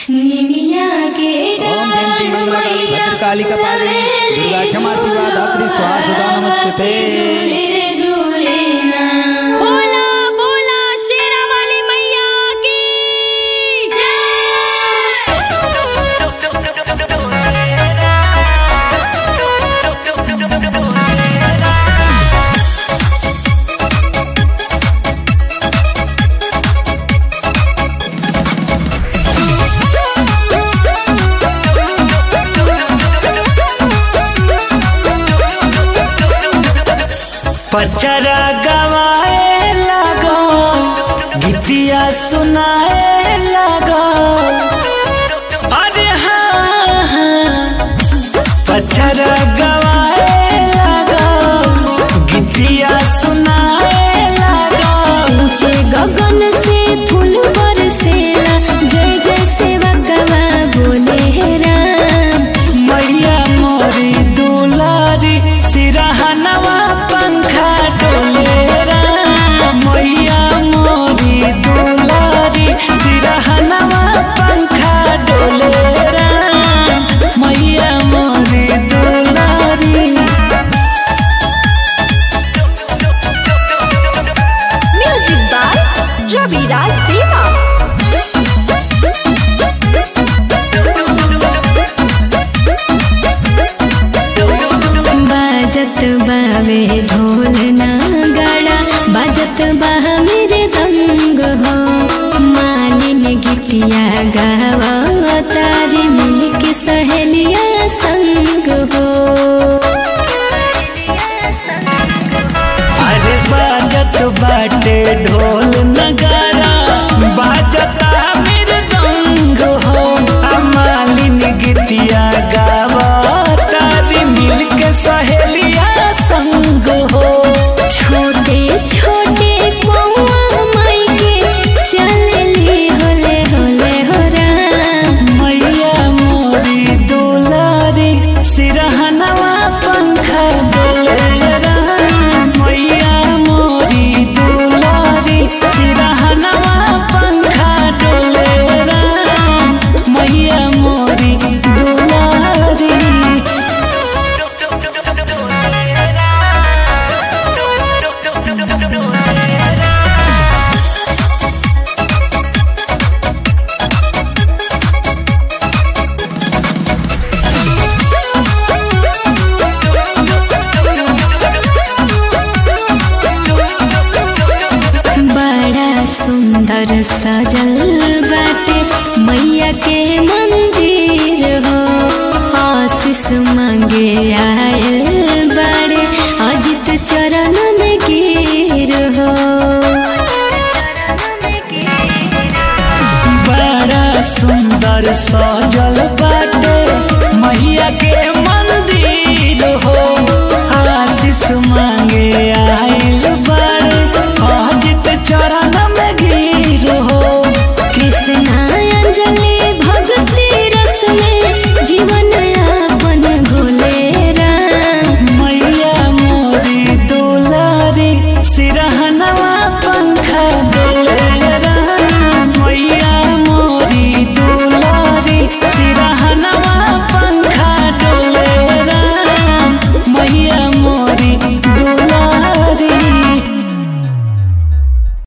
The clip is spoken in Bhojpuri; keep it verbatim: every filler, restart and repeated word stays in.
ओम जयंती मंगलकरी भद्रकाली कपालिनी दुर्गा क्षमा शिवा धात्री स्वाहा सुधा नमस्ते। पचरा गवाए लगो गीतिया सुनाए लगो अरे हाँ हाँ पचरा गवाए लगो गीतिया सुनाए लगो ऊंचे गगन से फूल बरसेला जय जय सेवा गवा बोले राम मैया मोरी दुलारी सिरहनवा पंखा डोले राम मैया मोरी दुलारी सिरहनवा पंखा डोले राम मैया मोरी दुलारी। म्यूजिक बाय रविराज देवा। बाजत बावे ढोल नगाड़ा बाजत बाह मेरे दंग हो मालिन गीतिया गावा तारी मिल के सहेलिया संग हो। अरे बाजत बाटे ढोल नगारा बाजता मेरे दंग हो मालिन गीतिया गावा तारी मिल के सहेलिया संग हो। छोटे छोटे पौआ माई के चलली होले होले हो राम मैया मोरी दुलारी सिरहनवा पंखा डोले राम मैया मोरी दुलारी सिरहनवा पंखा डोले राम मैया मोरी दुलारी। बड़ा सुंदर सजल बाटे मैया के मंदिर हो आशीष मांगे आयल बड़े अजित चरण में गिर हो। बड़ा सुंदर सजल बाटे मैया के